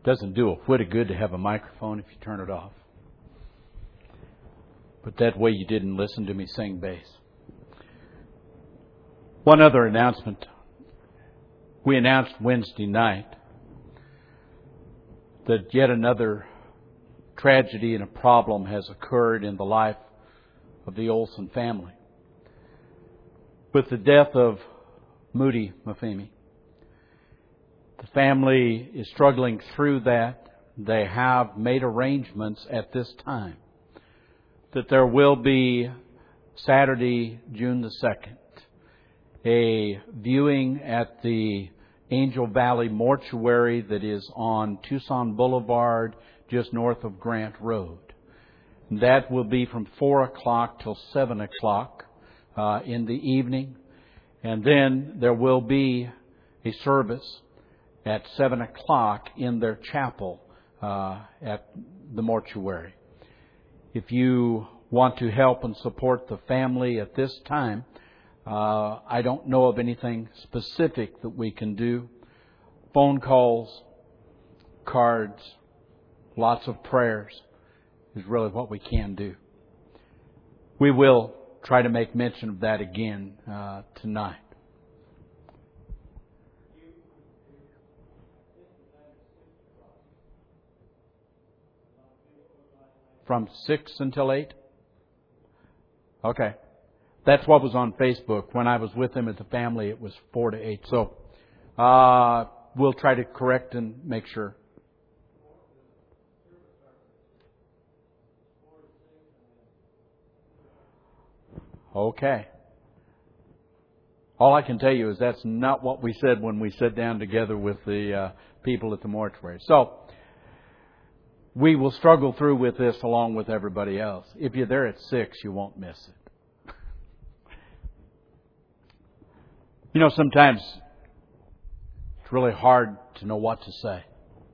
Doesn't do a whit of good to have a microphone if you turn it off. But that way you didn't listen to me sing bass. One other announcement. We announced Wednesday night that yet another tragedy and a problem has occurred in the life of the Olson family. With the death of Moody Mafemi. The family is struggling through that. They have made arrangements at this time that there will be Saturday, June the 2nd, a viewing at the Angel Valley Mortuary that is on Tucson Boulevard, just north of Grant Road. That will be from 4 o'clock till 7 o'clock in the evening. And then there will be a service at 7 o'clock in their chapel at the mortuary. If you want to help and support the family at this time, I don't know of anything specific that we can do. Phone calls, cards, lots of prayers is really what we can do. We will try to make mention of that again tonight. From 6 until 8? Okay. That's what was on Facebook. When I was with them at the family, it was 4 to 8. So we'll try to correct and make sure. Okay. All I can tell you is that's not what we said when we sat down together with the people at the mortuary. So we will struggle through with this along with everybody else. If you're there at 6, you won't miss it. You know, sometimes it's really hard to know what to say.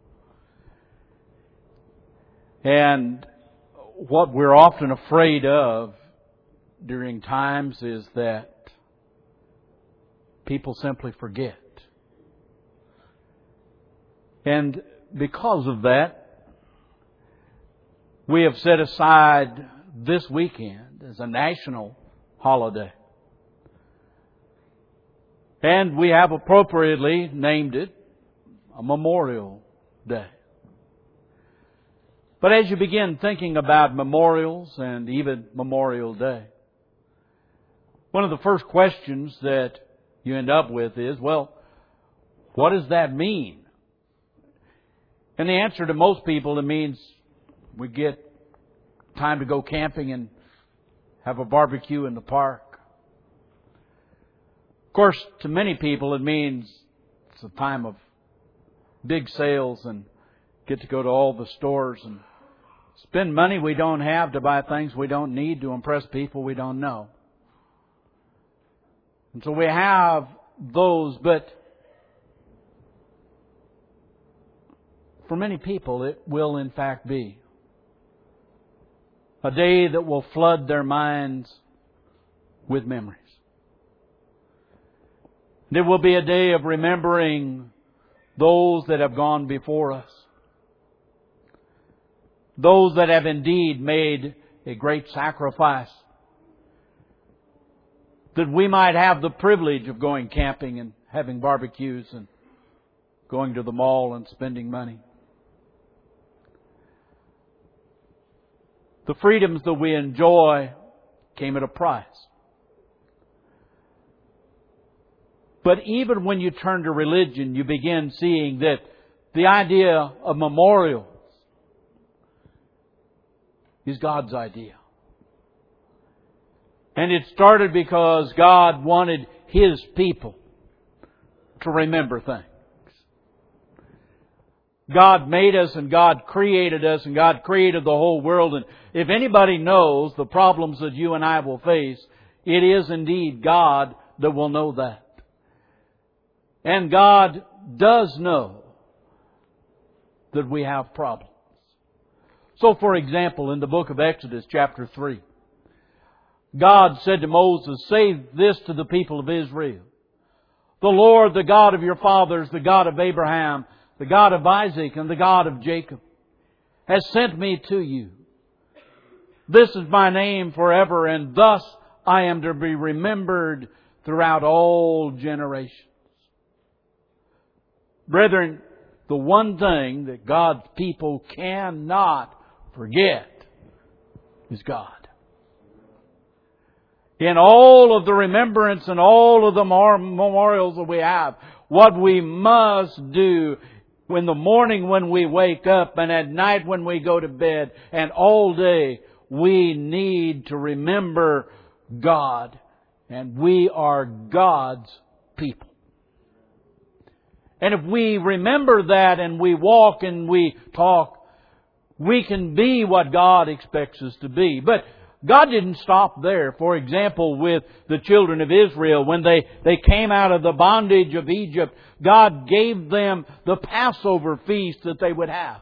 And what we're often afraid of during times is that people simply forget. And because of that, we have set aside this weekend as a national holiday. And we have appropriately named it a Memorial Day. But as you begin thinking about memorials and even Memorial Day, one of the first questions that you end up with is, well, what does that mean? And the answer to most people, it means we get time to go camping and have a barbecue in the park. Of course, to many people, it means it's a time of big sales and get to go to all the stores and spend money we don't have to buy things we don't need to impress people we don't know. And so we have those, but for many people it will in fact be a day that will flood their minds with memories. It will be a day of remembering those that have gone before us. Those that have indeed made a great sacrifice. That we might have the privilege of going camping and having barbecues and going to the mall and spending money. The freedoms that we enjoy came at a price. But even when you turn to religion, you begin seeing that the idea of memorials is God's idea. And it started because God wanted His people to remember things. God made us and God created us and God created the whole world. And if anybody knows the problems that you and I will face, it is indeed God that will know that. And God does know that we have problems. So, for example, in the book of Exodus, chapter 3, God said to Moses, "Say this to the people of Israel. The Lord, the God of your fathers, the God of Abraham, the God of Isaac and the God of Jacob, has sent me to you. This is my name forever, and thus I am to be remembered throughout all generations. Brethren, the one thing that God's people cannot forget is God. In all of the remembrance and all of the memorials that we have, what we must do in the morning when we wake up and at night when we go to bed and all day, we need to remember God. And we are God's people. And if we remember that and we walk and we talk, we can be what God expects us to be. But God didn't stop there. For example, with the children of Israel, when they came out of the bondage of Egypt, God gave them the Passover feast that they would have.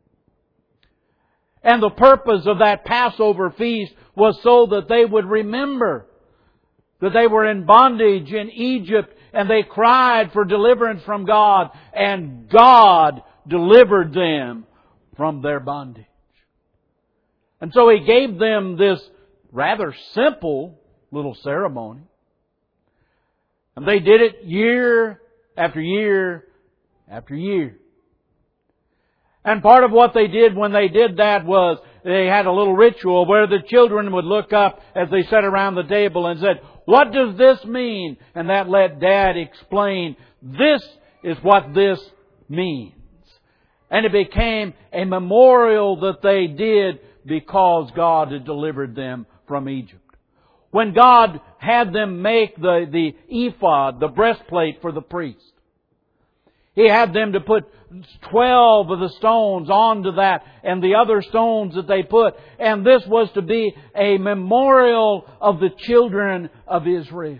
And the purpose of that Passover feast was so that they would remember that they were in bondage in Egypt and they cried for deliverance from God, and God delivered them from their bondage. And so He gave them this rather simple little ceremony. And they did it year after year after year. And part of what they did when they did that was they had a little ritual where the children would look up as they sat around the table and said, "What does this mean?" And that let Dad explain, "This is what this means." And it became a memorial that they did because God had delivered them from Egypt. When God had them make the ephod, the breastplate for the priest, He had them to put 12 of the stones onto that and the other stones that they put. And this was to be a memorial of the children of Israel.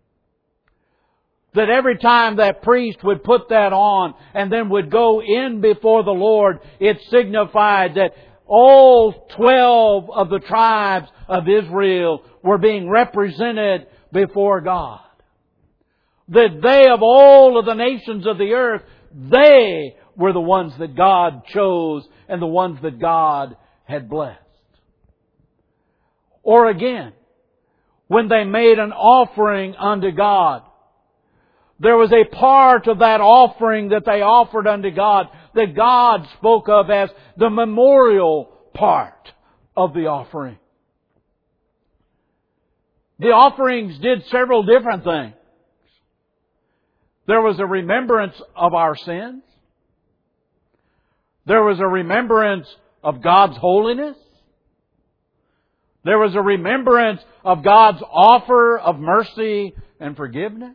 That every time that priest would put that on and then would go in before the Lord, it signified that all 12 of the tribes of Israel were being represented before God. That they, of all of the nations of the earth, they were the ones that God chose and the ones that God had blessed. Or again, when they made an offering unto God, there was a part of that offering that they offered unto God that God spoke of as the memorial part of the offering. The offerings did several different things. There was a remembrance of our sins. There was a remembrance of God's holiness. There was a remembrance of God's offer of mercy and forgiveness.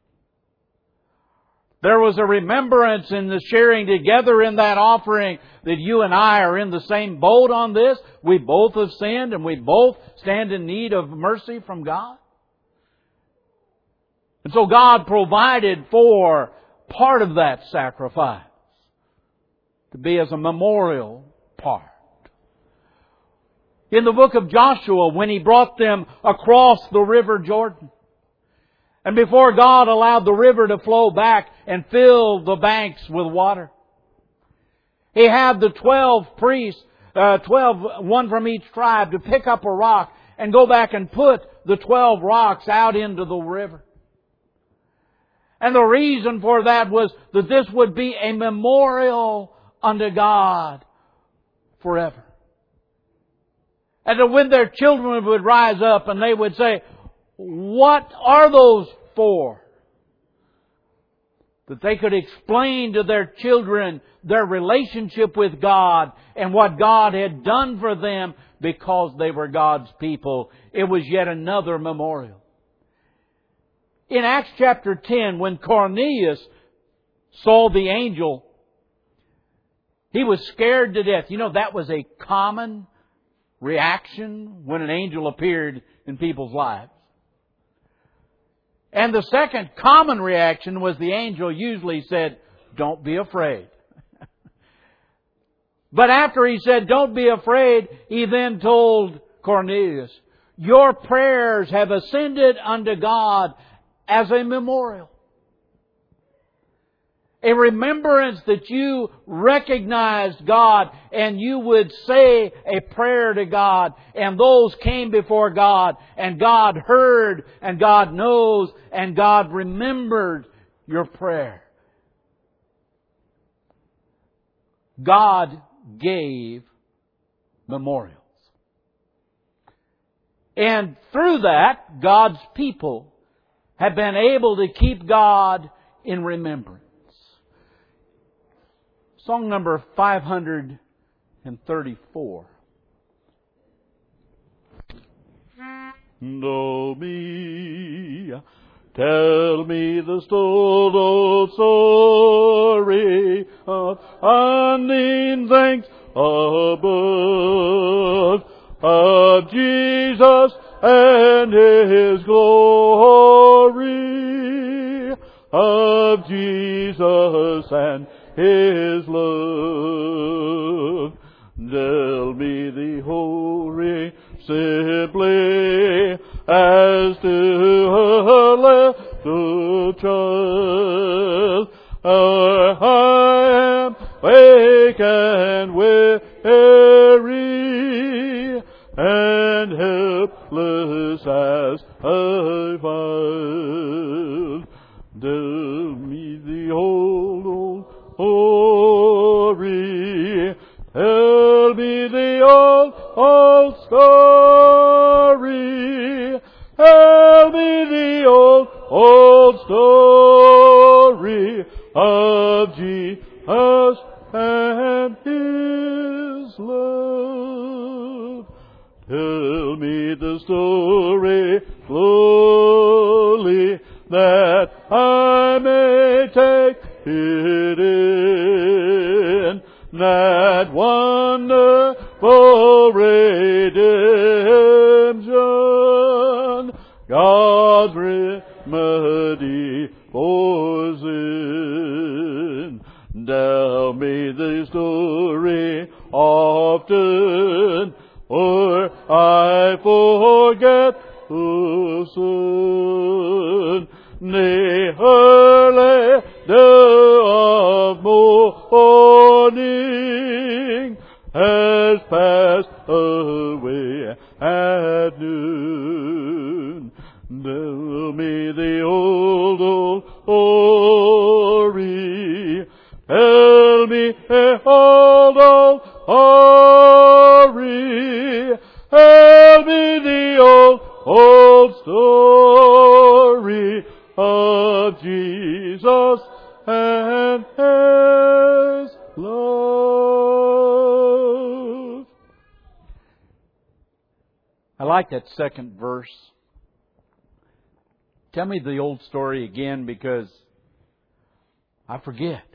There was a remembrance in the sharing together in that offering that you and I are in the same boat on this. We both have sinned and we both stand in need of mercy from God. And so God provided for part of that sacrifice to be as a memorial part. In the book of Joshua, when He brought them across the river Jordan, and before God allowed the river to flow back and fill the banks with water, He had the 12 priests, 12, one from each tribe, to pick up a rock and go back and put the 12 rocks out into the river. And the reason for that was that this would be a memorial unto God forever. And that when their children would rise up and they would say, "What are those for?" That they could explain to their children their relationship with God and what God had done for them because they were God's people. It was yet another memorial. In Acts chapter 10, when Cornelius saw the angel, he was scared to death. You know, that was a common reaction when an angel appeared in people's lives. And the second common reaction was the angel usually said, "Don't be afraid." But after he said, "Don't be afraid," he then told Cornelius, "Your prayers have ascended unto God as a memorial." A remembrance that you recognized God and you would say a prayer to God, and those came before God, and God heard, and God knows, and God remembered your prayer. God gave memorials. And through that, God's people have been able to keep God in remembrance. Song number 534. Know me, tell me the old story of unending thanks above, of Jesus and His glory, of Jesus and His love. Tell me the whole ring simply as to a little child. I am weak and weary and helpless as a child. Tell me the old story. Tell me the old story. Tell me the old story of Jesus and His love. Tell me the story slowly, that I may take it in, that wonderful redemption, God's remedy for sin. Tell me the story often, or I forget too soon. Nay, early dew of morning has passed away at noon. Tell me the old story. Tell me the old story. Tell me the old story of Jesus and His love. I like that second verse. Tell me the old story again, because I forget.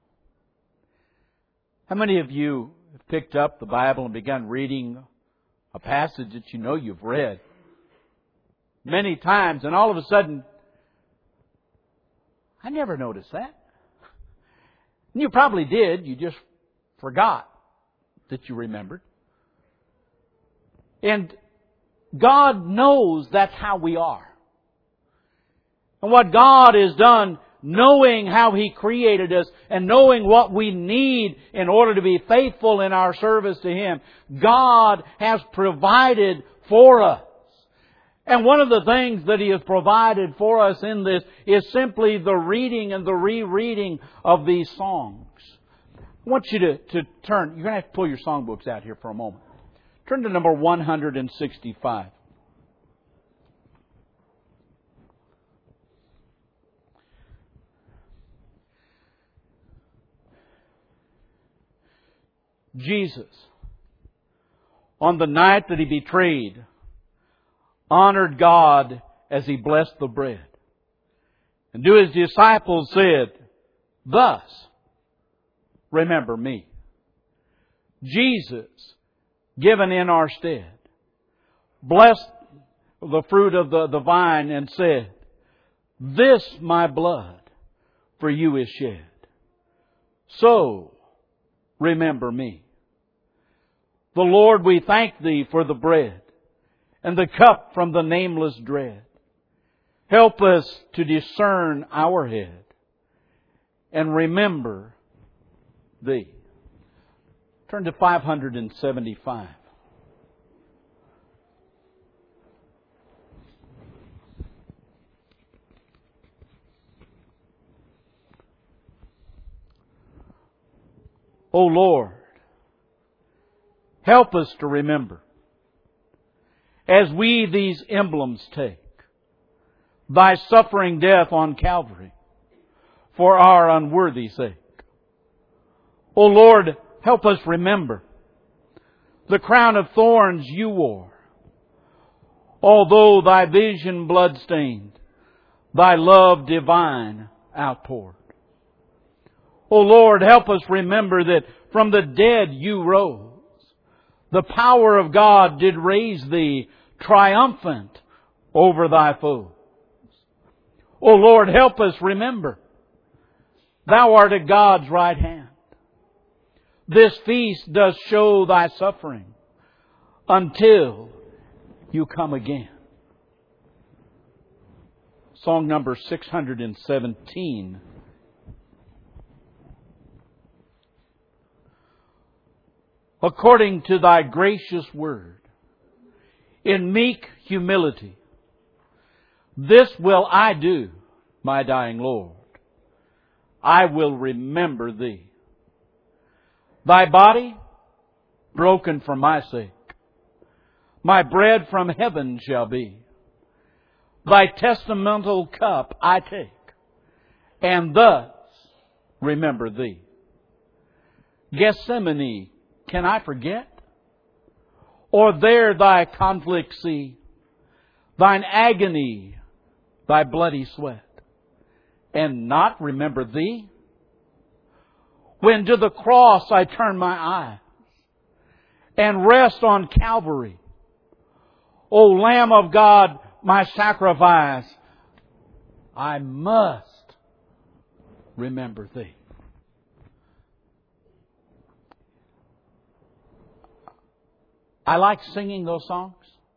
How many of you have picked up the Bible and begun reading a passage that you know you've read many times, and all of a sudden, I never noticed that? And you probably did, you just forgot that you remembered. And God knows that's how we are. And what God has done, knowing how He created us and knowing what we need in order to be faithful in our service to Him, God has provided for us. And one of the things that He has provided for us in this is simply the reading and the rereading of these songs. I want you to turn. You're going to have to pull your songbooks out here for a moment. Turn to number 165. Jesus, on the night that He betrayed, honored God as He blessed the bread. And to His disciples said, "Thus, remember me." Jesus, given in our stead, blessed the fruit of the vine and said, "This my blood for you is shed. So, remember me." The Lord, we thank Thee for the bread and the cup from the nameless dread. Help us to discern our head and remember Thee. Turn to 575. O Lord, help us to remember, as we these emblems take, Thy suffering death on Calvary for our unworthy sake. O Lord, help us remember the crown of thorns You wore, although Thy vision blood-stained, Thy love divine outpoured. O Lord, help us remember that from the dead You rose. The power of God did raise Thee triumphant over Thy foes. O Lord, help us remember Thou art at God's right hand. This feast does show Thy suffering until You come again. Song number 617. According to Thy gracious word, in meek humility, this will I do, my dying Lord. I will remember Thee. Thy body broken for my sake, my bread from heaven shall be. Thy testamental cup I take, and thus remember Thee. Gethsemane, can I forget? Or there Thy conflict see, Thine agony, Thy bloody sweat, and not remember Thee? When to the cross I turn my eyes and rest on Calvary, O Lamb of God, my sacrifice, I must remember Thee. I like singing those songs,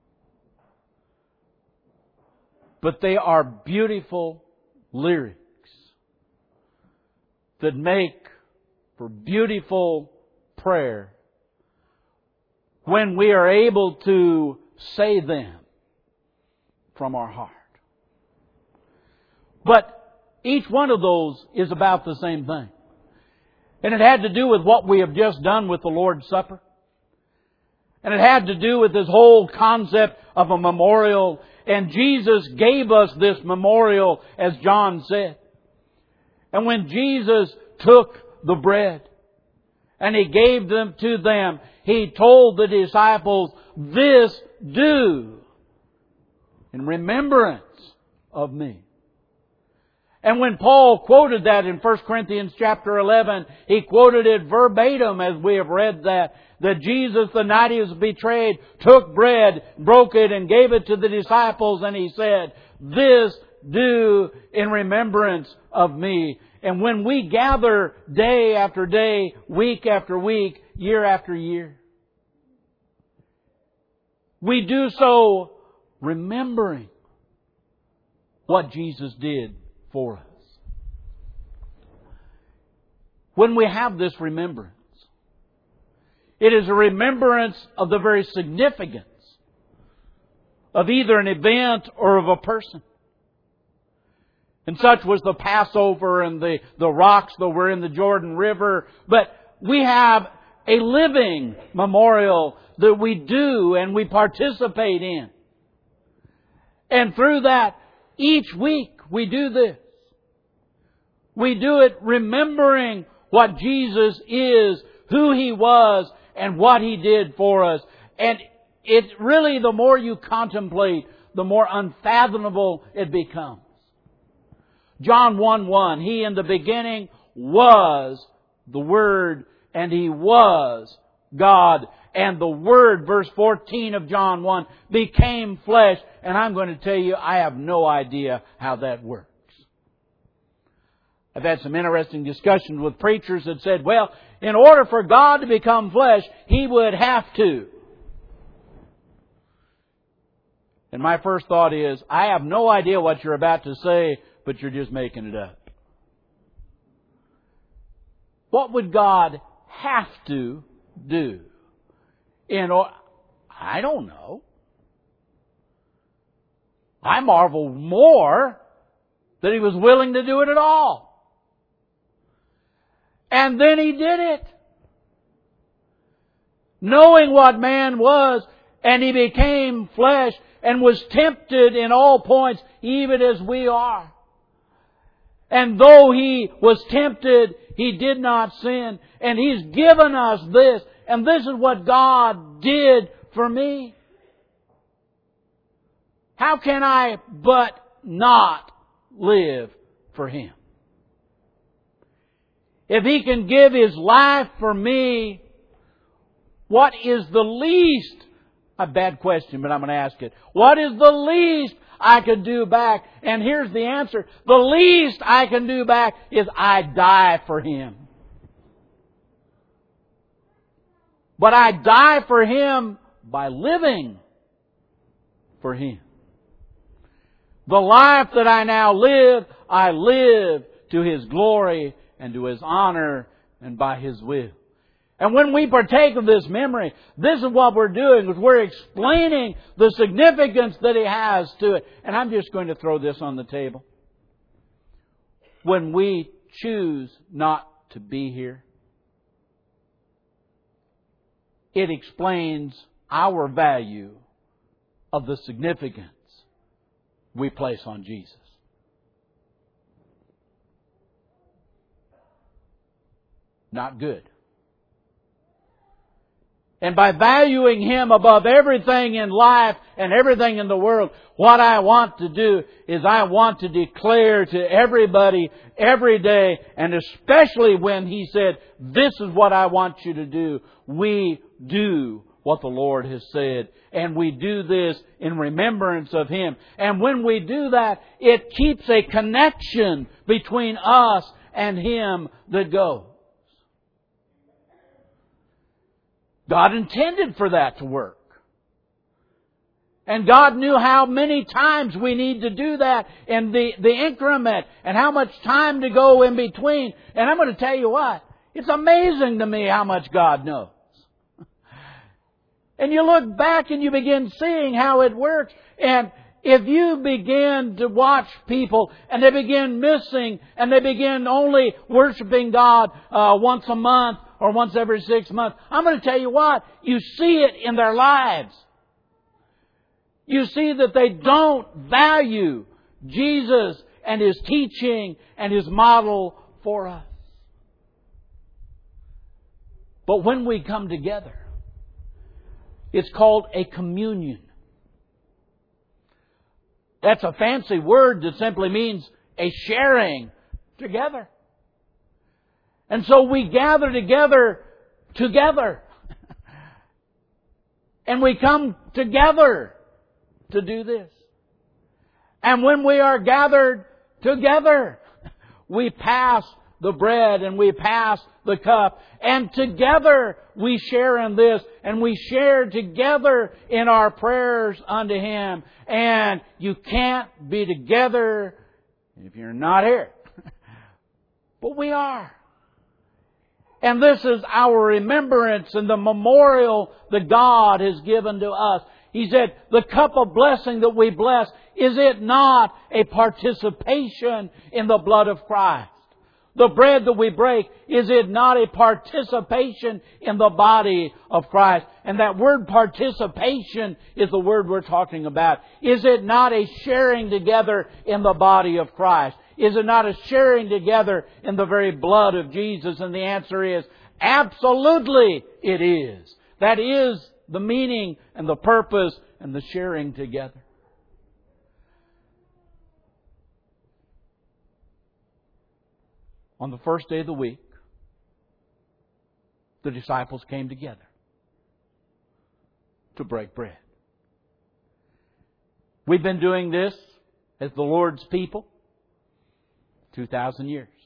but they are beautiful lyrics that make for beautiful prayer when we are able to say them from our heart. But each one of those is about the same thing. And it had to do with what we have just done with the Lord's Supper. And it had to do with this whole concept of a memorial. And Jesus gave us this memorial, as John said. And when Jesus took the bread and He gave them to them, He told the disciples, this do in remembrance of Me. And when Paul quoted that in 1 Corinthians chapter 11, he quoted it verbatim as we have read that Jesus, the night He was betrayed, took bread, broke it, and gave it to the disciples, and He said, this do in remembrance of Me. And when we gather day after day, week after week, year after year, we do so remembering what Jesus did for us. When we have this remembrance, it is a remembrance of the very significance of either an event or of a person. And such was the Passover and the rocks that were in the Jordan River. But we have a living memorial that we do and we participate in. And through that, each week we do this. We do it remembering what Jesus is, who He was, and what He did for us. And it really, the more you contemplate, the more unfathomable it becomes. John 1:1, He in the beginning was the Word, and He was God. And the Word, verse 14 of John 1, became flesh. And I'm going to tell you, I have no idea how that works. I've had some interesting discussions with preachers that said, well, in order for God to become flesh, He would have to. And my first thought is, I have no idea what you're about to say, but you're just making it up. What would God have to do? I don't know. I marvel more that He was willing to do it at all. And then He did it. Knowing what man was, and He became flesh and was tempted in all points, even as we are. And though He was tempted, He did not sin. And He's given us this. And this is what God did for me. How can I but not live for Him? If He can give His life for me, what is the least? A bad question, but I'm going to ask it. What is the least I could do back? And here's the answer. The least I can do back is I die for Him. But I die for Him by living for Him. The life that I now live, I live to His glory and to His honor and by His will. And when we partake of this memory, this is what we're doing, is we're explaining the significance that He has to it. And I'm just going to throw this on the table. When we choose not to be here, it explains our value of the significance we place on Jesus. Not good. And by valuing Him above everything in life and everything in the world, what I want to do is I want to declare to everybody every day, and especially when He said, this is what I want you to do, we do what the Lord has said. And we do this in remembrance of Him. And when we do that, it keeps a connection between us and Him that goes. God intended for that to work. And God knew how many times we need to do that and the increment and how much time to go in between. And I'm going to tell you what, it's amazing to me how much God knows. And you look back and you begin seeing how it works. And if you begin to watch people and they begin missing and they begin only worshiping God once a month or once every 6 months, I'm going to tell you what, you see it in their lives. You see that they don't value Jesus and His teaching and His model for us. But when we come together, it's called a communion. That's a fancy word that simply means a sharing together. And so we gather together. And we come together to do this. And when we are gathered together, we pass the bread and we pass the cup. And together we share in this. And we share together in our prayers unto Him. And you can't be together if you're not here. But we are. And this is our remembrance and the memorial that God has given to us. He said, the cup of blessing that we bless, is it not a participation in the blood of Christ? The bread that we break, is it not a participation in the body of Christ? And that word participation is the word we're talking about. Is it not a sharing together in the body of Christ? Is it not a sharing together in the very blood of Jesus? And the answer is, absolutely it is. That is the meaning and the purpose and the sharing together. On the first day of the week, the disciples came together to break bread. We've been doing this as the Lord's people 2,000 years.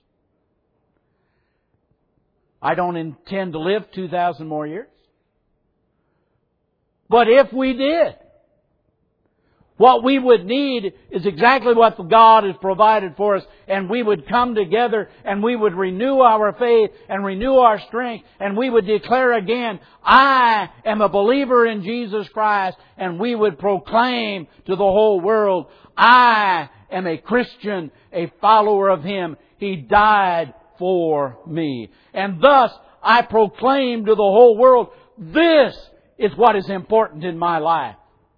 I don't intend to live 2,000 more years. But if we did, What we would need is exactly what God has provided for us. And we would come together and we would renew our faith and renew our strength. And we would declare again, I am a believer in Jesus Christ. And we would proclaim to the whole world, I am a Christian, a follower of Him. He died for me. And thus I proclaim to the whole world, this is what is important in my life.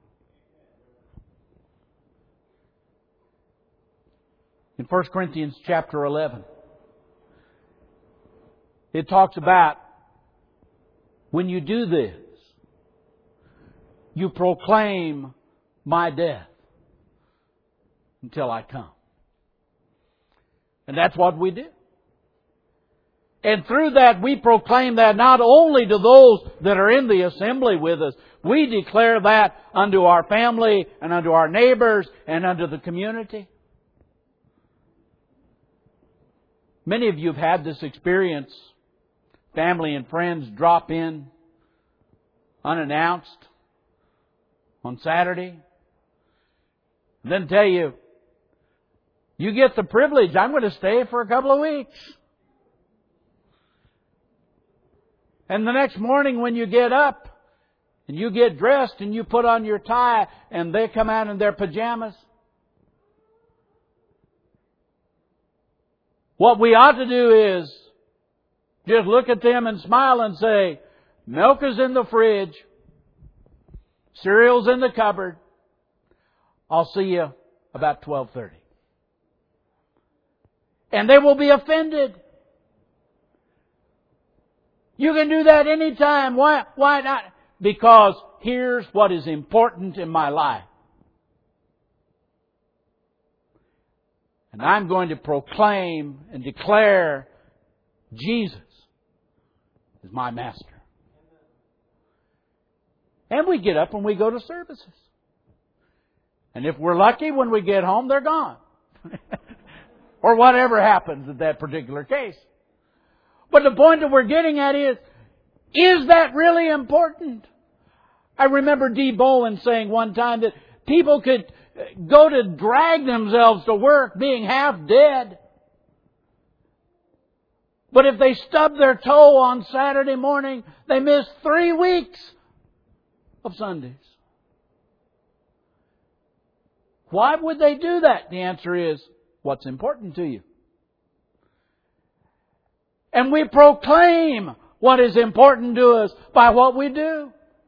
In 1 Corinthians chapter 11, it talks about when you do this, you proclaim my death until I come. And that's what we do. And through that we proclaim that not only to those that are in the assembly with us, we declare that unto our family and unto our neighbors and unto the community. Many of you have had this experience. Family and friends drop in unannounced on Saturday. And then tell you, you get the privilege, I'm going to stay for a couple of weeks. And the next morning when you get up and you get dressed and you put on your tie and they come out in their pajamas, what we ought to do is just look at them and smile and say, milk is in the fridge, cereal's in the cupboard, I'll see you about 12:30. And they will be offended. You can do that anytime. Why not? Because here's what is important in my life. And I'm going to proclaim and declare Jesus is my Master. And we get up and we go to services. And if we're lucky, when we get home, they're gone. Or whatever happens in that particular case. But the point that we're getting at is that really important? I remember D. Bowen saying one time that people could go to drag themselves to work being half dead. But if they stub their toe on Saturday morning, they miss 3 weeks of Sundays. Why would they do that? The answer is, what's important to you? And we proclaim what is important to us by what we do.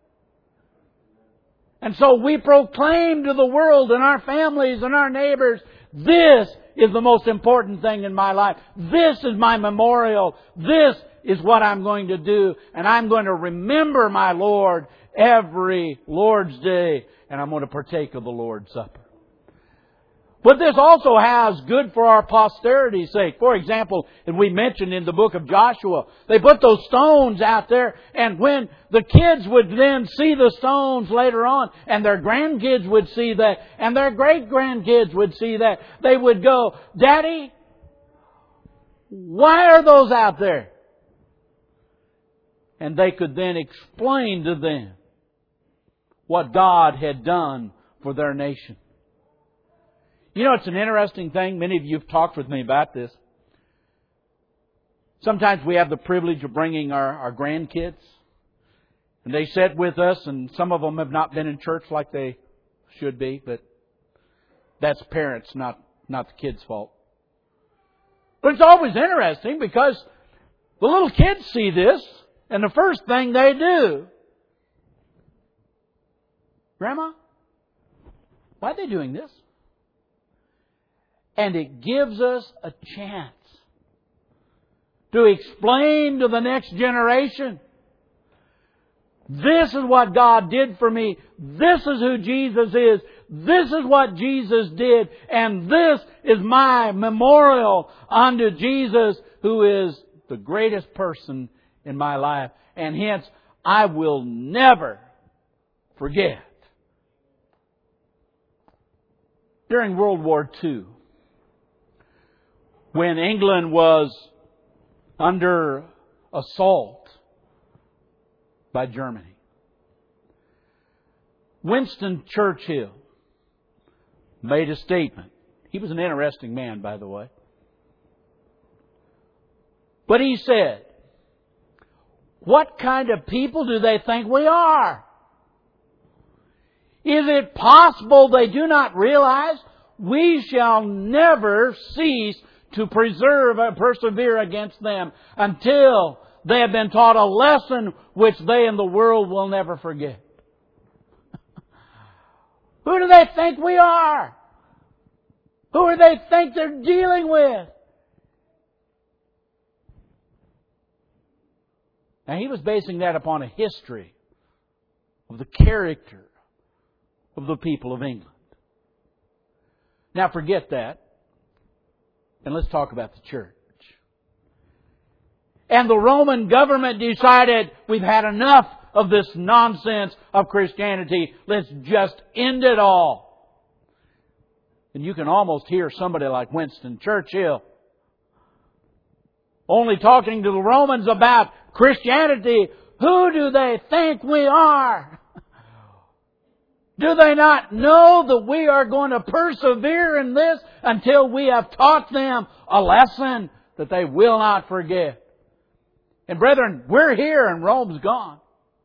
And so we proclaim to the world and our families and our neighbors, this is the most important thing in my life. This is my memorial. This is what I'm going to do. And I'm going to remember my Lord every Lord's Day. And I'm going to partake of the Lord's Supper. But this also has good for our posterity's sake. For example, as we mentioned in the book of Joshua, they put those stones out there, and when the kids would then see the stones later on, and their grandkids would see that, and their great-grandkids would see that, they would go, Daddy, why are those out there? And they could then explain to them what God had done for their nation. You know, it's an interesting thing. Many of you have talked with me about this. Sometimes we have the privilege of bringing our grandkids. And they sit with us, and some of them have not been in church like they should be. But that's parents, not the kids' fault. But it's always interesting because the little kids see this, and the first thing they do, Grandma, why are they doing this? And it gives us a chance to explain to the next generation, this is what God did for me. This is who Jesus is. This is what Jesus did. And this is my memorial unto Jesus, who is the greatest person in my life. And hence, I will never forget. During World War II, when England was under assault by Germany, Winston Churchill made a statement. He was an interesting man, by the way. But he said, what kind of people do they think we are? Is it possible they do not realize we shall never cease to preserve and persevere against them until they have been taught a lesson which they in the world will never forget? Who do they think we are? Who do they think they're dealing with? Now, he was basing that upon a history of the character of the people of England. Now, forget that, and let's talk about the church. And the Roman government decided, we've had enough of this nonsense of Christianity. Let's just end it all. And you can almost hear somebody like Winston Churchill only talking to the Romans about Christianity. Who do they think we are? Do they not know that we are going to persevere in this until we have taught them a lesson that they will not forget? And brethren, we're here and Rome's gone.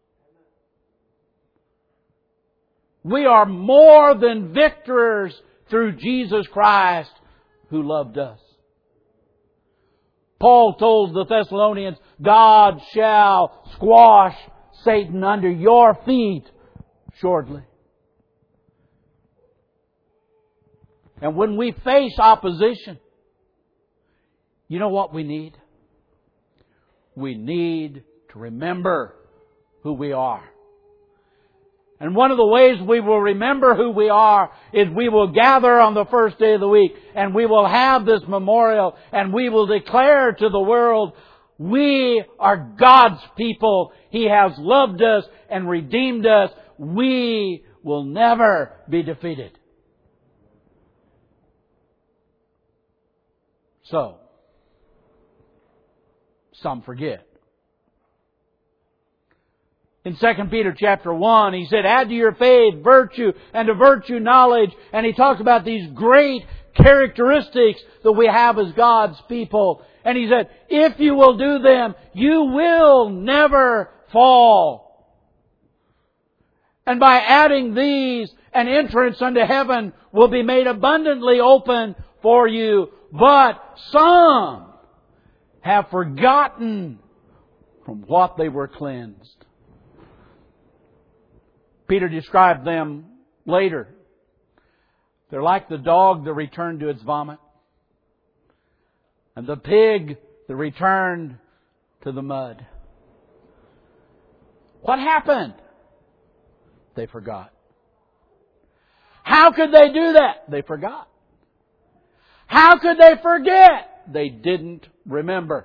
We are more than victors through Jesus Christ who loved us. Paul told the Thessalonians, God shall squash Satan under your feet shortly. And when we face opposition, you know what we need? We need to remember who we are. And one of the ways we will remember who we are is we will gather on the first day of the week and we will have this memorial and we will declare to the world, we are God's people. He has loved us and redeemed us. We will never be defeated. So, some forget. In 2 Peter chapter 1, he said, add to your faith virtue, and to virtue knowledge. And he talks about these great characteristics that we have as God's people. And he said, if you will do them, you will never fall. And by adding these, an entrance unto heaven will be made abundantly open for you. But some have forgotten from what they were cleansed. Peter described them later. They're like the dog that returned to its vomit, and the pig that returned to the mud. What happened? They forgot. How could they do that? They forgot. How could they forget? They didn't remember.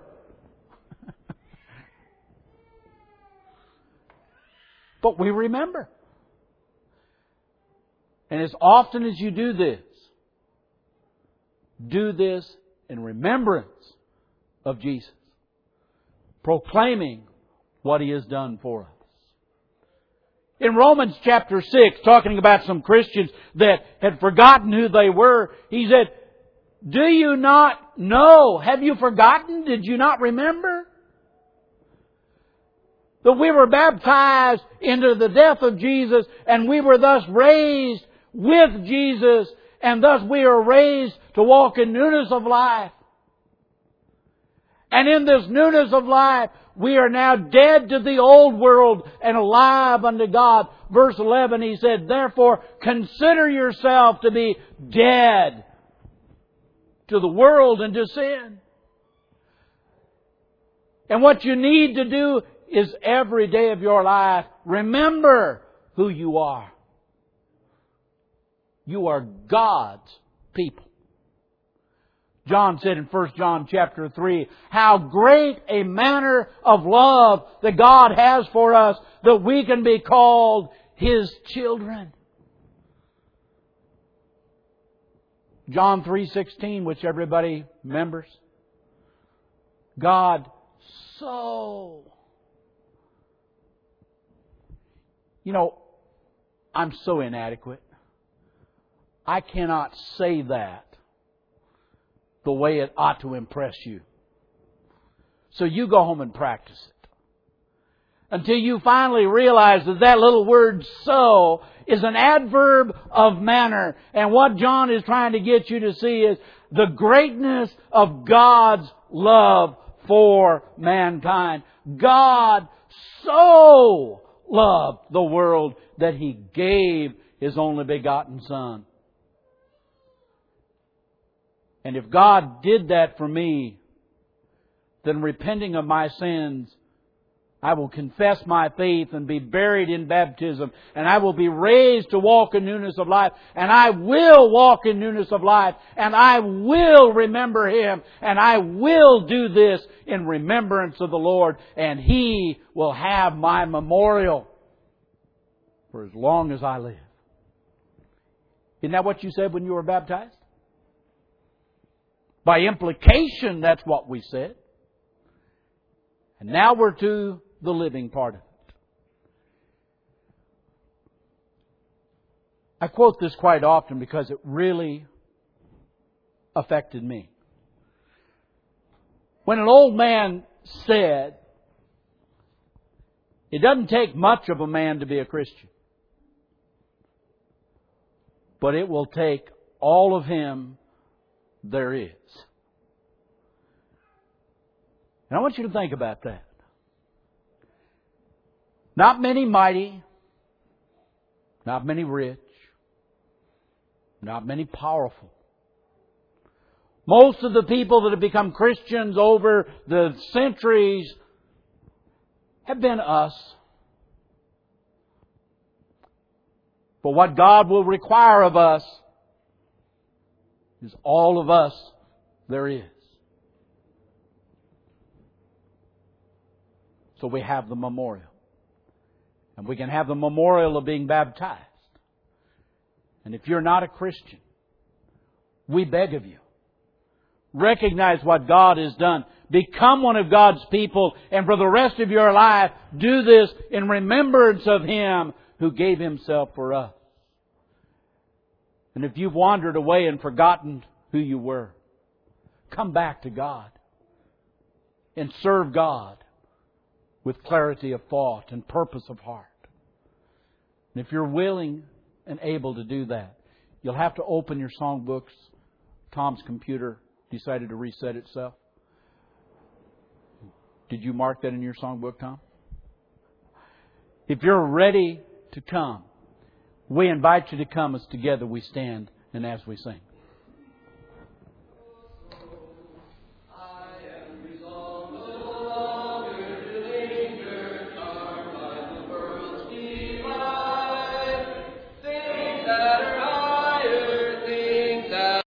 But we remember. And as often as you do this in remembrance of Jesus, proclaiming what He has done for us. In Romans chapter 6, talking about some Christians that had forgotten who they were, he said, do you not know? Have you forgotten? Did you not remember? That we were baptized into the death of Jesus, and we were thus raised with Jesus, and thus we are raised to walk in newness of life. And in this newness of life, we are now dead to the old world and alive unto God. Verse 11, he said, therefore consider yourself to be dead to the world and to sin. And what you need to do is every day of your life, remember who you are. You are God's people. John said in 1 John chapter 3, how great a manner of love that God has for us that we can be called His children. John 3:16, which everybody remembers. God so... You know, I'm so inadequate. I cannot say that the way it ought to impress you. So you go home and practice it. Until you finally realize that that little word so is an adverb of manner. And what John is trying to get you to see is the greatness of God's love for mankind. God so loved the world that He gave His only begotten Son. And if God did that for me, then repenting of my sins, I will confess my faith and be buried in baptism. And I will be raised to walk in newness of life. And I will walk in newness of life. And I will remember Him. And I will do this in remembrance of the Lord. And He will have my memorial for as long as I live. Isn't that what you said when you were baptized? By implication, that's what we said. And now we're to the living part of it. I quote this quite often because it really affected me. When an old man said, "It doesn't take much of a man to be a Christian, but it will take all of him there is." And I want you to think about that. Not many mighty, not many rich, not many powerful. Most of the people that have become Christians over the centuries have been us. But what God will require of us is all of us there is. So we have the memorial. And we can have the memorial of being baptized. And if you're not a Christian, we beg of you, recognize what God has done. Become one of God's people. And for the rest of your life, do this in remembrance of Him who gave Himself for us. And if you've wandered away and forgotten who you were, come back to God and serve God with clarity of thought and purpose of heart. And if you're willing and able to do that, you'll have to open your songbooks. Tom's computer decided to reset itself. Did you mark that in your songbook, Tom? If you're ready to come, we invite you to come as together we stand and as we sing.